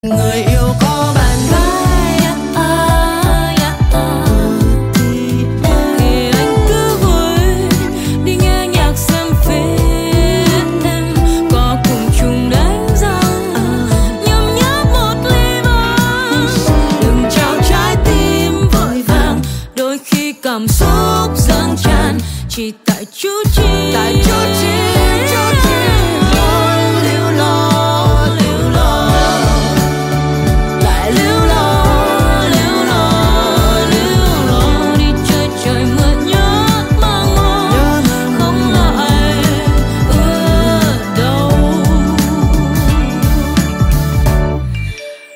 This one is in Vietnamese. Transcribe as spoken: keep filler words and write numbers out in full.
Người yêu có bạn gái à, yeah, à. Thì anh cứ vui đi nghe nhạc xem phim, có cùng chung đánh răng nhấm nháp một ly bia. Đừng trao trái tim vội vàng, đôi khi cảm xúc dâng tràn chỉ tại chút chi, tại chút chi.